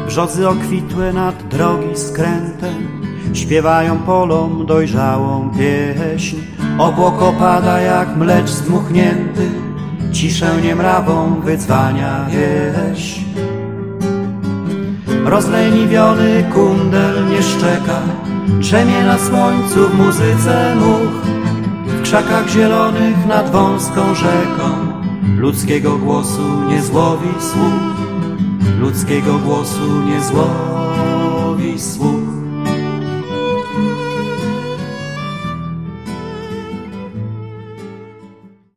Brzozy okwitłe nad drogi skrętem śpiewają polom dojrzałą pieśń. Obłok opada jak mlecz zdmuchnięty, ciszę niemrawą wydzwania wieś. Rozleniwiony kundel nie szczeka, drzemie na słońcu w muzyce much. W krzakach zielonych nad wąską rzeką ludzkiego głosu nie złowi słuch. Ludzkiego głosu nie złowi słuch.